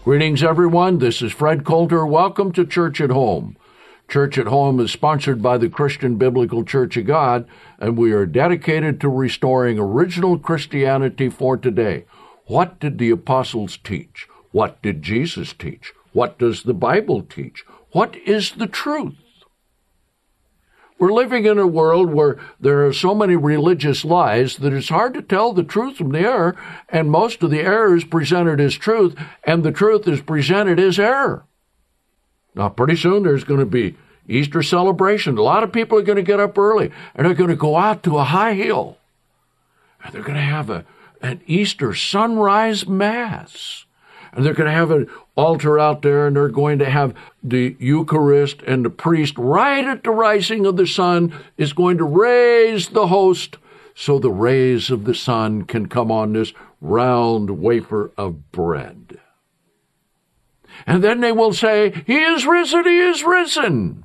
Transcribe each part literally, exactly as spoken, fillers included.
Greetings, everyone. This is Fred Coulter. Welcome to Church at Home. Church at Home is sponsored by the Christian Biblical Church of God, and we are dedicated to restoring original Christianity for today. What did the apostles teach? What did Jesus teach? What does the Bible teach? What is the truth? We're living in a world where there are so many religious lies that it's hard to tell the truth from the error, and most of the error is presented as truth, and the truth is presented as error. Now, pretty soon there's going to be Easter celebration. A lot of people are going to get up early, and they're going to go out to a high hill, and they're going to have a, an Easter sunrise mass. And they're going to have an altar out there, and they're going to have the Eucharist, and the priest, right at the rising of the sun, is going to raise the host so the rays of the sun can come on this round wafer of bread. And then they will say, "He is risen, he is risen."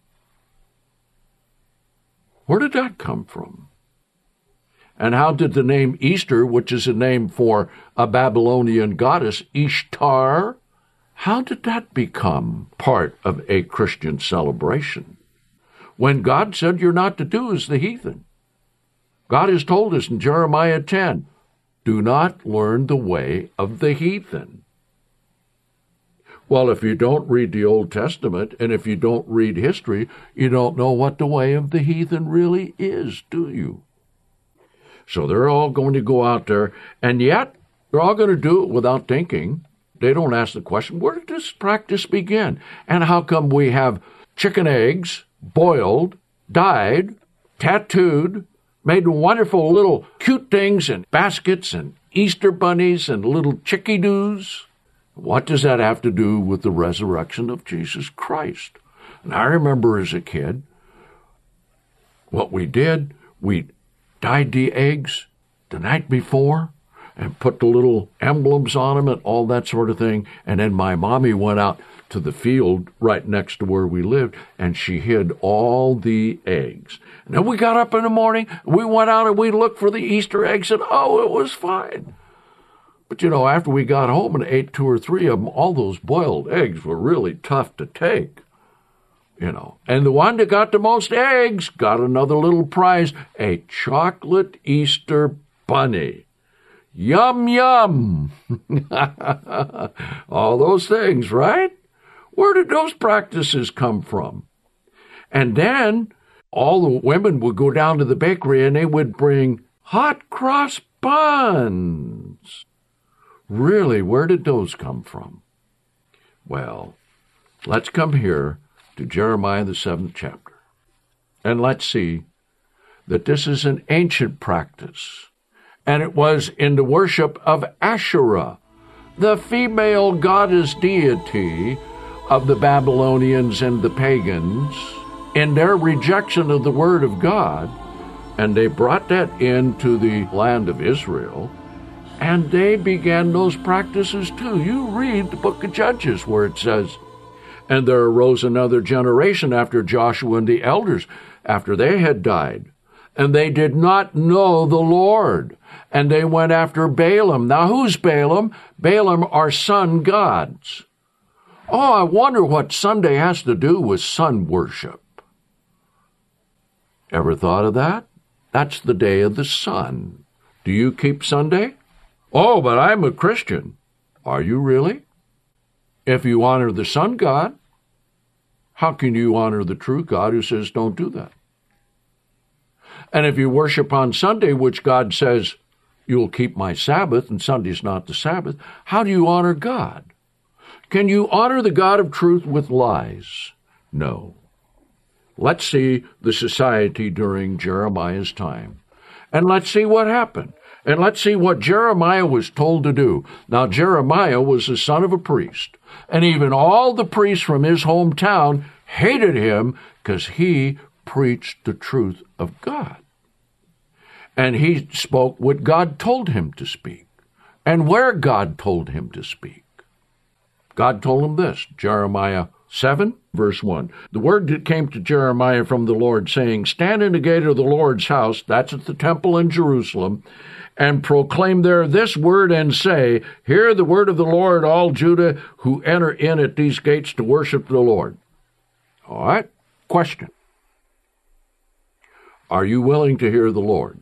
Where did that come from? And how did the name Easter, which is a name for a Babylonian goddess, Ishtar, how did that become part of a Christian celebration? When God said you're not to do as the heathen. God has told us in Jeremiah ten, do not learn the way of the heathen. Well, if you don't read the Old Testament, and if you don't read history, you don't know what the way of the heathen really is, do you? So they're all going to go out there, and yet they're all going to do it without thinking. They don't ask the question, where did this practice begin? And how come we have chicken eggs, boiled, dyed, tattooed, made wonderful little cute things in baskets and Easter bunnies and little chickie-doos? What does that have to do with the resurrection of Jesus Christ? And I remember as a kid, what we did, we dyed the eggs the night before and put the little emblems on them and all that sort of thing. And then my mommy went out to the field right next to where we lived, and she hid all the eggs. And then we got up in the morning, we went out and we looked for the Easter eggs, and oh, it was fine. But, you know, after we got home and ate two or three of them, all those boiled eggs were really tough to take. You know, and the one that got the most eggs got another little prize, a chocolate Easter bunny. Yum, yum. All those things, right? Where did those practices come from? And then all the women would go down to the bakery and they would bring hot cross buns. Really, where did those come from? Well, let's come here to Jeremiah, the seventh chapter. And let's see that this is an ancient practice. And it was in the worship of Asherah, the female goddess deity of the Babylonians and the pagans, in their rejection of the word of God. And they brought that into the land of Israel, and they began those practices too. You read the book of Judges where it says, and there arose another generation after Joshua and the elders, after they had died, and they did not know the Lord, and they went after Balaam. Now, who's Balaam? Balaam are sun gods. Oh, I wonder what Sunday has to do with sun worship. Ever thought of that? That's the day of the sun. Do you keep Sunday? Oh, but I'm a Christian. Are you really? If you honor the sun god, how can you honor the true God who says don't do that? And if you worship on Sunday, which God says you'll keep my Sabbath, and Sunday's not the Sabbath, how do you honor God? Can you honor the God of truth with lies? No. Let's see the society during Jeremiah's time. And let's see what happened. And let's see what Jeremiah was told to do. Now, Jeremiah was the son of a priest, and even all the priests from his hometown hated him because he preached the truth of God. And he spoke what God told him to speak, and where God told him to speak. God told him this, Jeremiah seven, verse one. The word that came to Jeremiah from the Lord, saying, stand in the gate of the Lord's house, that's at the temple in Jerusalem, and proclaim there this word and say, hear the word of the Lord, all Judah who enter in at these gates to worship the Lord. All right, question. Are you willing to hear the Lord?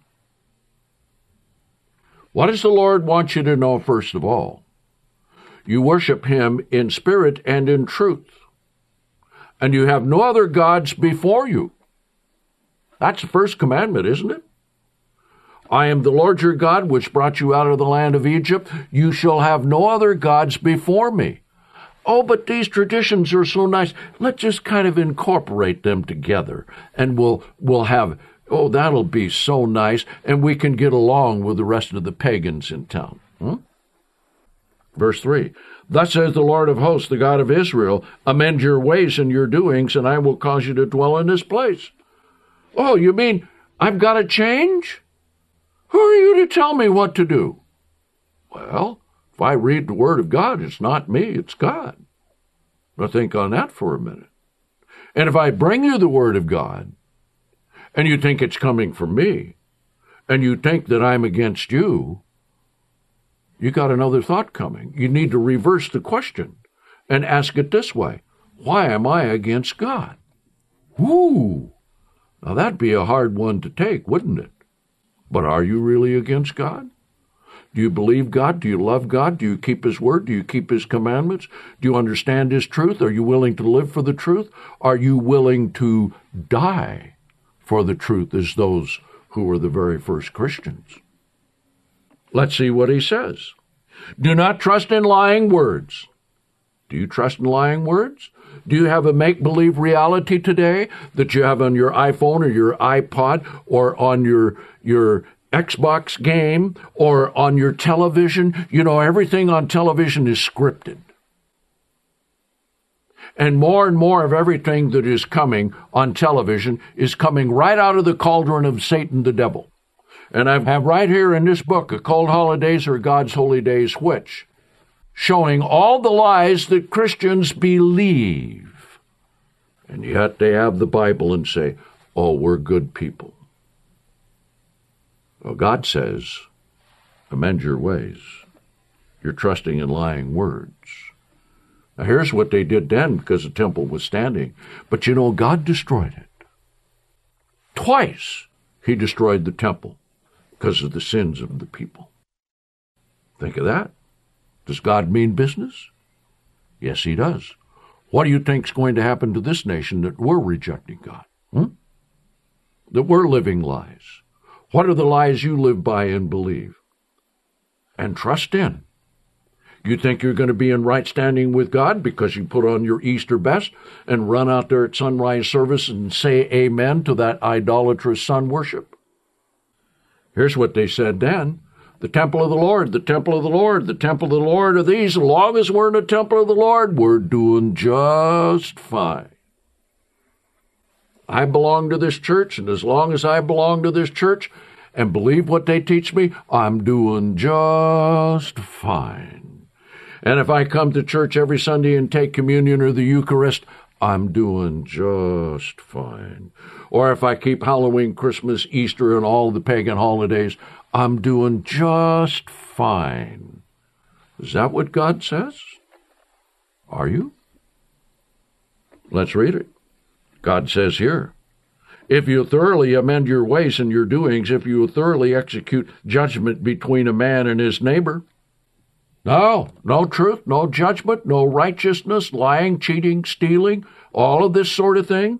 What does the Lord want you to know first of all? You worship him in spirit and in truth, and you have no other gods before you. That's the first commandment, isn't it? I am the Lord your God, which brought you out of the land of Egypt. You shall have no other gods before me. Oh, but these traditions are so nice. Let's just kind of incorporate them together, and we'll we'll have, oh, that'll be so nice, and we can get along with the rest of the pagans in town. Hmm? Verse three, thus says the Lord of hosts, the God of Israel, amend your ways and your doings, and I will cause you to dwell in this place. Oh, you mean I've got to change? Who are you to tell me what to do? Well, if I read the Word of God, it's not me, it's God. Now think on that for a minute. And if I bring you the Word of God, and you think it's coming from me, and you think that I'm against you, you got another thought coming. You need to reverse the question and ask it this way. Why am I against God? Ooh, now that'd be a hard one to take, wouldn't it? But are you really against God? Do you believe God? Do you love God? Do you keep his word? Do you keep his commandments? Do you understand his truth? Are you willing to live for the truth? Are you willing to die for the truth as those who were the very first Christians? Let's see what he says. Do not trust in lying words. Do you trust in lying words? Do you have a make-believe reality today that you have on your iPhone or your iPod or on your your Xbox game or on your television? You know, everything on television is scripted. And more and more of everything that is coming on television is coming right out of the cauldron of Satan the devil. And I have right here in this book, A Cold Holidays or God's Holy Days, which, showing all the lies that Christians believe. And yet they have the Bible and say, oh, we're good people. Well, God says, amend your ways. You're trusting in lying words. Now, here's what they did then because the temple was standing. But you know, God destroyed it. Twice he destroyed the temple because of the sins of the people. Think of that. Does God mean business? Yes, he does. What do you think is going to happen to this nation that we're rejecting God? Hmm? That we're living lies. What are the lies you live by and believe and trust in? You think you're going to be in right standing with God because you put on your Easter best and run out there at sunrise service and say amen to that idolatrous sun worship? Here's what they said then. The temple of the Lord, the temple of the Lord, the temple of the Lord are these. As long as we're in the temple of the Lord, we're doing just fine. I belong to this church, and as long as I belong to this church and believe what they teach me, I'm doing just fine. And if I come to church every Sunday and take communion or the Eucharist, I'm doing just fine. Or if I keep Halloween, Christmas, Easter, and all the pagan holidays, I'm doing just fine. Is that what God says? Are you? Let's read it. God says here, if you thoroughly amend your ways and your doings, if you thoroughly execute judgment between a man and his neighbor, no, no truth, no judgment, no righteousness, lying, cheating, stealing, all of this sort of thing.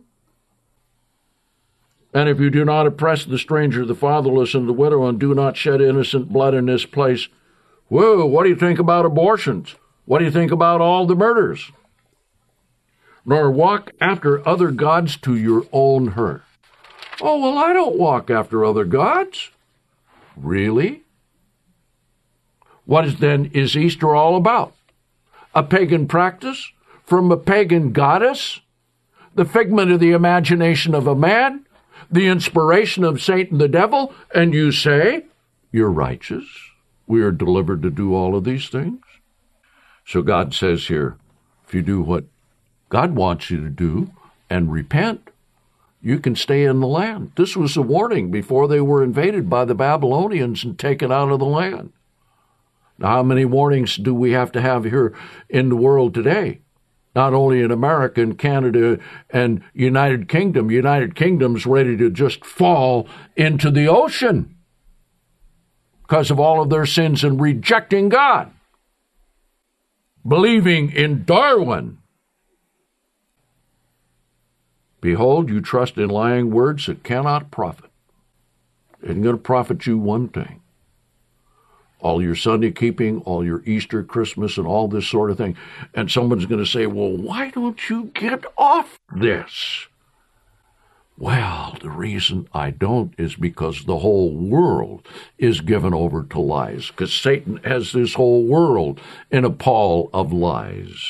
And if you do not oppress the stranger, the fatherless, and the widow, and do not shed innocent blood in this place, whoa, what do you think about abortions? What do you think about all the murders? Nor walk after other gods to your own hurt. Oh, well, I don't walk after other gods. Really? What is then is Easter all about? A pagan practice from a pagan goddess? The figment of the imagination of a man? The inspiration of Satan the devil? And you say, you're righteous. We are delivered to do all of these things. So God says here, if you do what God wants you to do and repent, you can stay in the land. This was a warning before they were invaded by the Babylonians and taken out of the land. Now, how many warnings do we have to have here in the world today? Not only in America and Canada and United Kingdom. United Kingdom's ready to just fall into the ocean because of all of their sins and rejecting God, believing in Darwin. Behold, you trust in lying words that cannot profit. It isn't going to profit you one thing. All your Sunday keeping, all your Easter, Christmas, and all this sort of thing. And someone's going to say, well, why don't you get off this? Well, the reason I don't is because the whole world is given over to lies, because Satan has this whole world in a pall of lies.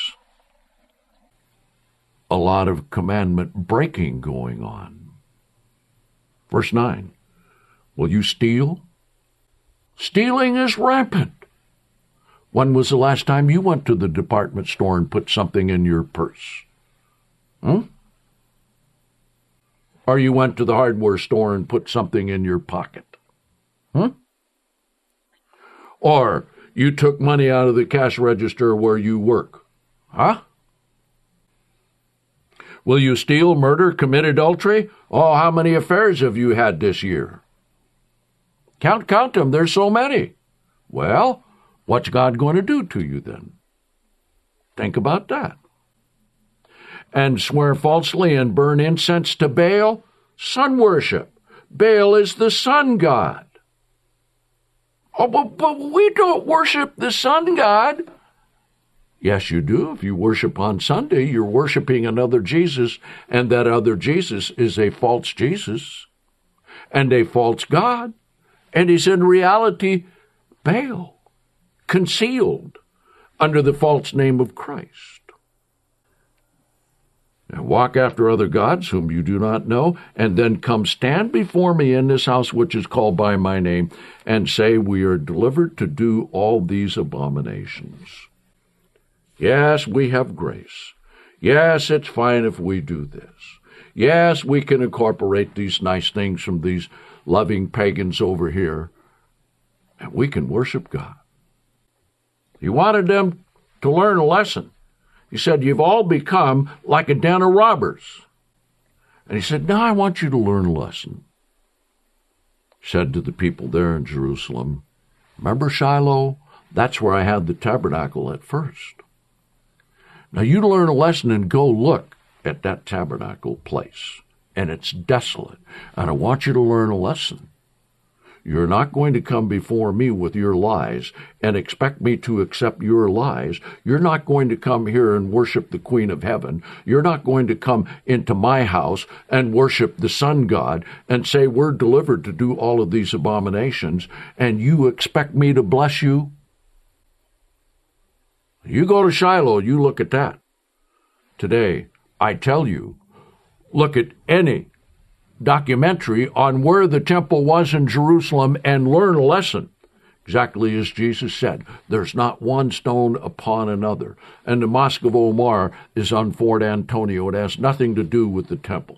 A lot of commandment breaking going on. Verse nine, will you steal? Stealing is rampant. When was the last time you went to the department store and put something in your purse? Hmm? Or you went to the hardware store and put something in your pocket? Hmm? Or you took money out of the cash register where you work? Huh? Will you steal, murder, commit adultery? Oh, how many affairs have you had this year? Count, count them. There's so many. Well, what's God going to do to you then? Think about that. And swear falsely and burn incense to Baal? Sun worship. Baal is the sun god. Oh, but, but we don't worship the sun god. Yes, you do. If you worship on Sunday, you're worshiping another Jesus, and that other Jesus is a false Jesus and a false God, and he's in reality Baal, concealed under the false name of Christ. And walk after other gods whom you do not know, and then come stand before me in this house which is called by my name, and say, we are delivered to do all these abominations. Yes, we have grace. Yes, it's fine if we do this. Yes, we can incorporate these nice things from these loving pagans over here, and we can worship God. He wanted them to learn a lesson. He said, you've all become like a den of robbers. And he said, now I want you to learn a lesson. He said to the people there in Jerusalem, remember Shiloh? That's where I had the tabernacle at first. Now you learn a lesson and go look at that tabernacle place, and it's desolate. And I want you to learn a lesson. You're not going to come before me with your lies and expect me to accept your lies. You're not going to come here and worship the Queen of Heaven. You're not going to come into my house and worship the sun god and say we're delivered to do all of these abominations, and you expect me to bless you? You go to Shiloh, you look at that. Today, I tell you, look at any documentary on where the temple was in Jerusalem and learn a lesson. Exactly as Jesus said, there's not one stone upon another. And the Mosque of Omar is on Fort Antonio. It has nothing to do with the temple.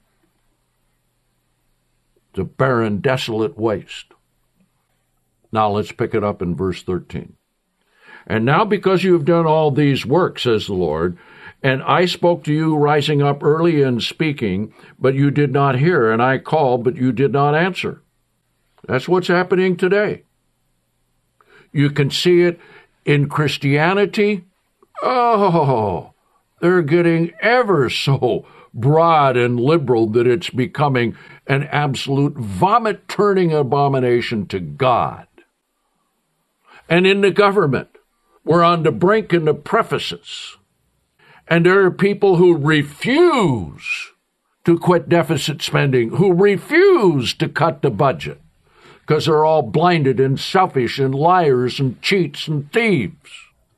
It's a barren, desolate waste. Now let's pick it up in verse thirteen. And now because you have done all these works, says the Lord, and I spoke to you rising up early and speaking, but you did not hear, and I called, but you did not answer. That's what's happening today. You can see it in Christianity. Oh, they're getting ever so broad and liberal that it's becoming an absolute vomit-turning abomination to God. And in the government, we're on the brink and the precipice. And there are people who refuse to quit deficit spending, who refuse to cut the budget, because they're all blinded and selfish and liars and cheats and thieves.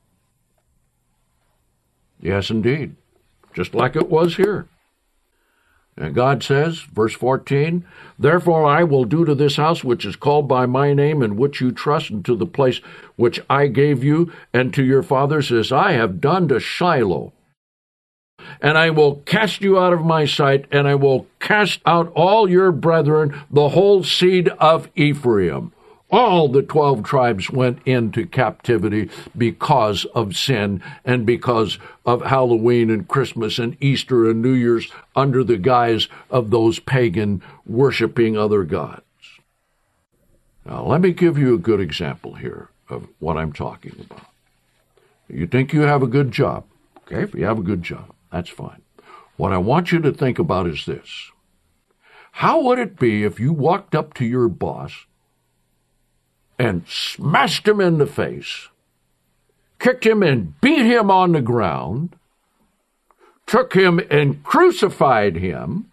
Yes, indeed, just like it was here. And God says, verse fourteen, therefore I will do to this house which is called by my name, in which you trust, and to the place which I gave you and to your fathers, as I have done to Shiloh. and I will cast you out of my sight, and I will cast out all your brethren, the whole seed of Ephraim. All the twelve tribes went into captivity because of sin and because of Halloween and Christmas and Easter and New Year's under the guise of those pagan worshiping other gods. Now, let me give you a good example here of what I'm talking about. You think you have a good job. Okay, if you have a good job, that's fine. What I want you to think about is this. How would it be if you walked up to your boss and smashed him in the face, kicked him and beat him on the ground, took him and crucified him,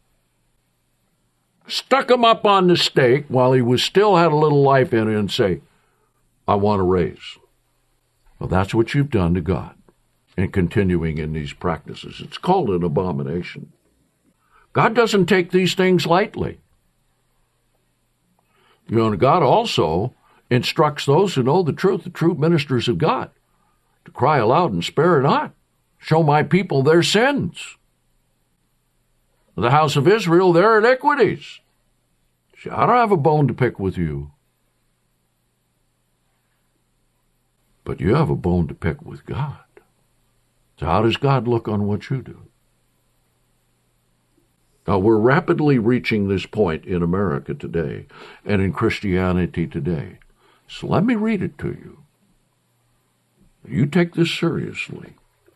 stuck him up on the stake while he was still had a little life in it, and say, I want a raise? Well, that's what you've done to God in continuing in these practices. It's called an abomination. God doesn't take these things lightly. You know, God also instructs those who know the truth, the true ministers of God, to cry aloud and spare not. Show my people their sins. The house of Israel, their iniquities. See, I don't have a bone to pick with you. But you have a bone to pick with God. So how does God look on what you do? Now, we're rapidly reaching this point in America today and in Christianity today. So let me read it to you. You take this seriously.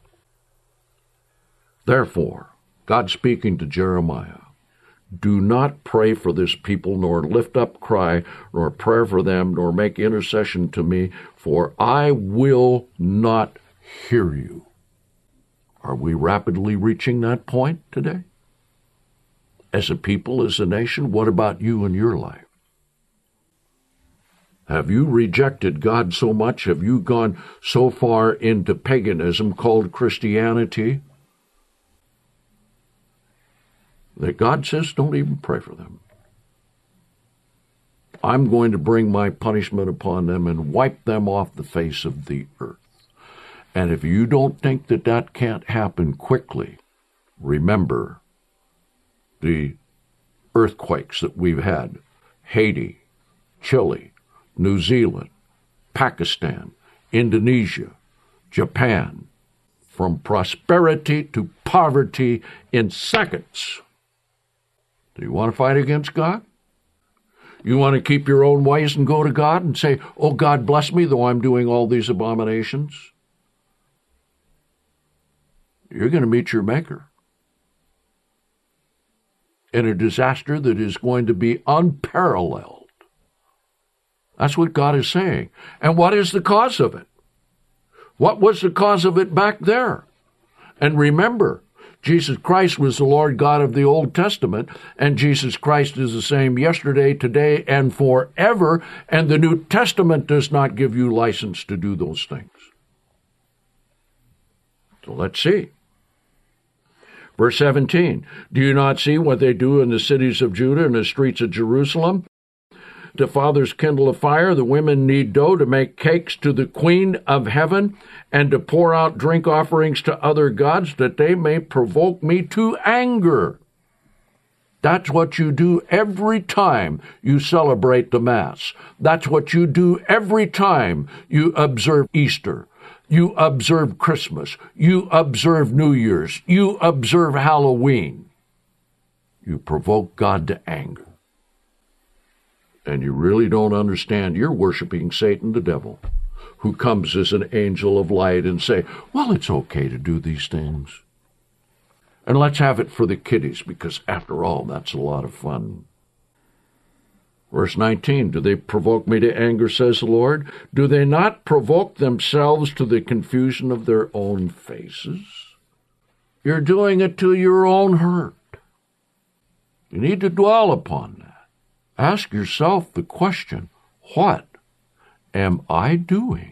Therefore, God speaking to Jeremiah, do not pray for this people, nor lift up cry, nor prayer for them, nor make intercession to me, for I will not hear you. Are we rapidly reaching that point today? As a people, as a nation, what about you and your life? Have you rejected God so much? Have you gone so far into paganism called Christianity that God says, don't even pray for them? I'm going to bring my punishment upon them and wipe them off the face of the earth. And if you don't think that that can't happen quickly, remember the earthquakes that we've had. Haiti, Chile, New Zealand, Pakistan, Indonesia, Japan, from prosperity to poverty in seconds. Do you want to fight against God? You want to keep your own ways and go to God and say, oh, God bless me, though I'm doing all these abominations? You're going to meet your Maker in a disaster that is going to be unparalleled. That's what God is saying. And what is the cause of it? What was the cause of it back there? And remember, Jesus Christ was the Lord God of the Old Testament, and Jesus Christ is the same yesterday, today, and forever, and the New Testament does not give you license to do those things. So let's see. Verse seventeen, do you not see what they do in the cities of Judah and the streets of Jerusalem? The fathers kindle a fire, the women knead dough to make cakes to the Queen of Heaven, and to pour out drink offerings to other gods, that they may provoke me to anger. That's what you do every time you celebrate the Mass. That's what you do every time you observe Easter. You observe Christmas. You observe New Year's. You observe Halloween. You provoke God to anger. And you really don't understand. You're worshiping Satan, the devil, who comes as an angel of light and say, well, it's okay to do these things. And let's have it for the kiddies, because after all, that's a lot of fun. Verse nineteen, do they provoke me to anger, says the Lord? Do they not provoke themselves to the confusion of their own faces? You're doing it to your own hurt. You need to dwell upon that. Ask yourself the question, what am I doing?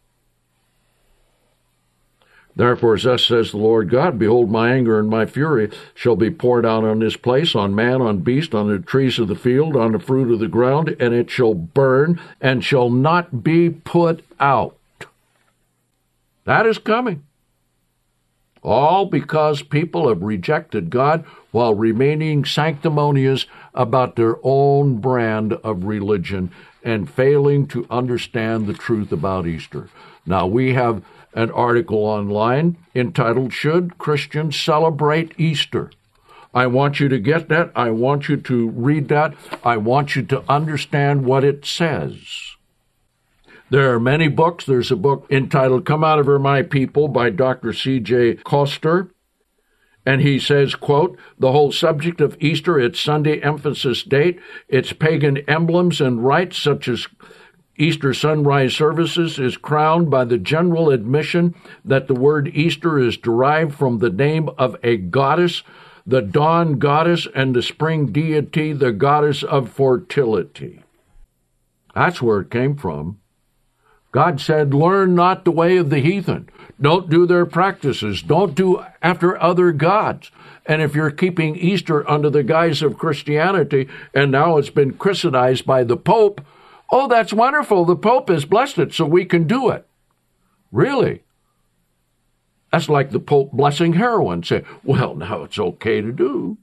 Therefore, thus says the Lord God, behold, my anger and my fury shall be poured out on this place, on man, on beast, on the trees of the field, on the fruit of the ground, and it shall burn and shall not be put out. That is coming. All because people have rejected God while remaining sanctimonious about their own brand of religion and failing to understand the truth about Easter. Now, we have an article online entitled, "Should Christians Celebrate Easter?" I want you to get that. I want you to read that. I want you to understand what it says. There are many books. There's a book entitled "Come Out of Her, My People" by Doctor C J Koster. And he says, quote, "The whole subject of Easter, its Sunday emphasis date, its pagan emblems and rites such as Easter sunrise services is crowned by the general admission that the word Easter is derived from the name of a goddess, the dawn goddess, and the spring deity, the goddess of fertility." That's where it came from. God said, learn not the way of the heathen. Don't do their practices. Don't do after other gods. And if you're keeping Easter under the guise of Christianity, and now it's been Christianized by the Pope, oh, that's wonderful. The Pope has blessed it, so we can do it. Really? That's like the Pope blessing heroin. Say, well, now it's okay to do.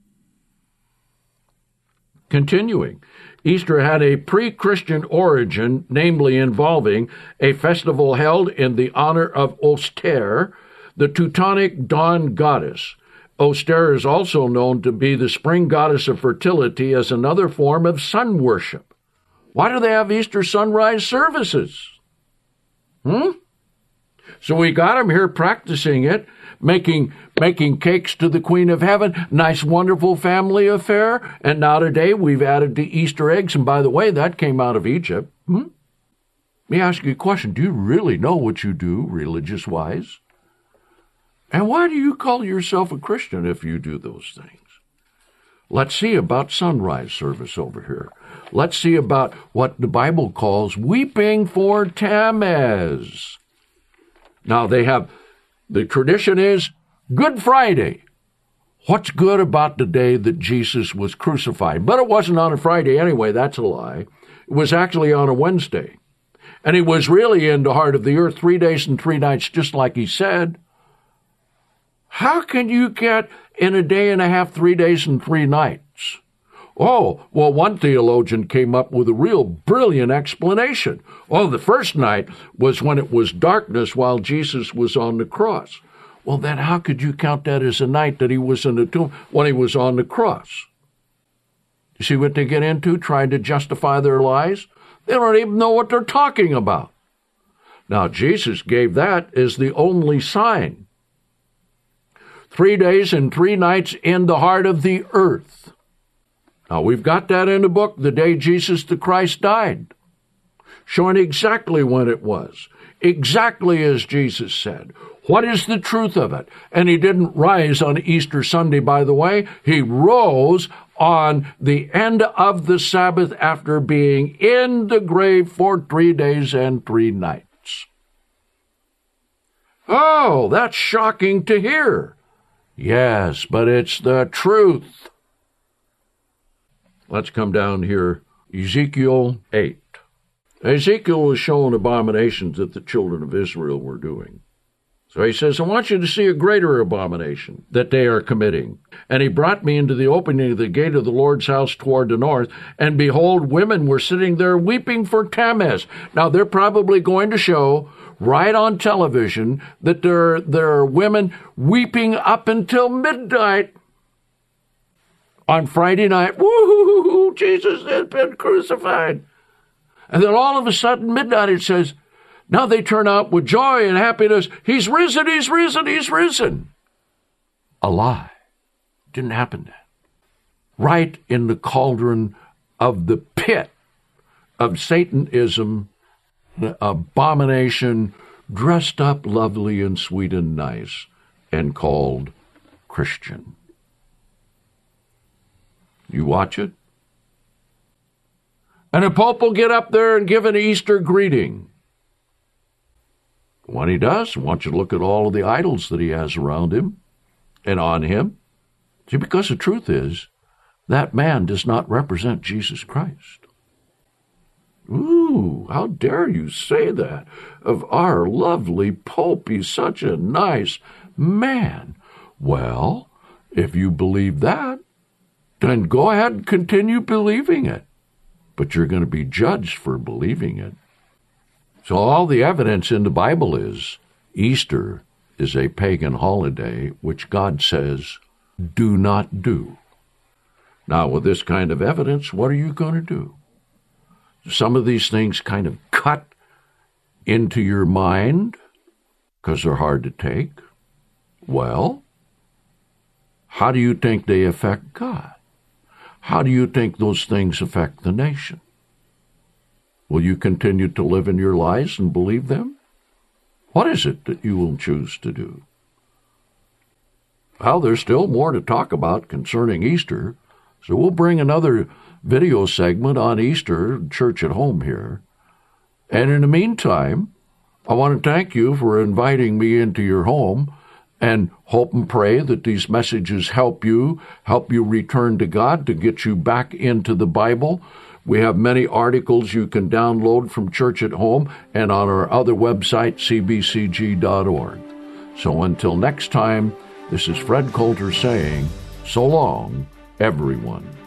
Continuing, Easter had a pre-Christian origin, namely involving a festival held in the honor of Oster, the Teutonic dawn goddess. Oster is also known to be the spring goddess of fertility as another form of sun worship. Why do they have Easter sunrise services? Hmm? So we got them here practicing it, making making cakes to the Queen of Heaven, nice, wonderful family affair, and now today we've added the Easter eggs, and by the way, that came out of Egypt. Hmm? Let me ask you a question. Do you really know what you do, religious-wise? And why do you call yourself a Christian if you do those things? Let's see about sunrise service over here. Let's see about what the Bible calls weeping for Tammuz. Now, they have, the tradition is Good Friday. What's good about the day that Jesus was crucified? But it wasn't on a Friday anyway. That's a lie. It was actually on a Wednesday. And he was really in the heart of the earth three days and three nights, just like he said. How can you get in a day and a half, three days and three nights? Oh, well, one theologian came up with a real brilliant explanation. Oh, the first night was when it was darkness while Jesus was on the cross. Well, then how could you count that as a night that he was in the tomb when he was on the cross? You see what they get into, trying to justify their lies? They don't even know what they're talking about. Now, Jesus gave that as the only sign. Three days and three nights in the heart of the earth. Now, we've got that in the book, The Day Jesus the Christ Died, showing exactly when it was, exactly as Jesus said. What is the truth of it? And he didn't rise on Easter Sunday, by the way. He rose on the end of the Sabbath after being in the grave for three days and three nights. Oh, that's shocking to hear. Yes, but it's the truth. Let's come down here. Ezekiel eight. Ezekiel was shown abominations that the children of Israel were doing. So he says, I want you to see a greater abomination that they are committing. And he brought me into the opening of the gate of the Lord's house toward the north, and behold, women were sitting there weeping for Tammuz. Now, they're probably going to show right on television that there, there are women weeping up until midnight on Friday night. Woo-hoo-hoo-hoo, Jesus has been crucified. And then all of a sudden, midnight, it says, now they turn out with joy and happiness. He's risen, he's risen, he's risen. A lie. Didn't happen then. Right in the cauldron of the pit of Satanism, the abomination, dressed up lovely and sweet and nice, and called Christian. You watch it? And the Pope will get up there and give an Easter greeting. When he does, I want you to look at all of the idols that he has around him and on him. See, because the truth is, that man does not represent Jesus Christ. Ooh, how dare you say that of our lovely Pope? He's such a nice man. Well, if you believe that, then go ahead and continue believing it. But you're going to be judged for believing it. So all the evidence in the Bible is Easter is a pagan holiday which God says, do not do. Now, with this kind of evidence, what are you going to do? Some of these things kind of cut into your mind because they're hard to take. Well, how do you think they affect God? How do you think those things affect the nation? Will you continue to live in your lies and believe them? What is it that you will choose to do? Well, there's still more to talk about concerning Easter, so we'll bring another video segment on Easter, Church at Home here. And in the meantime, I want to thank you for inviting me into your home, and hope and pray that these messages help you, help you return to God, to get you back into the Bible. We have many articles you can download from Church at Home and on our other website, c b c g dot org. So until next time, this is Fred Coulter saying, so long, everyone.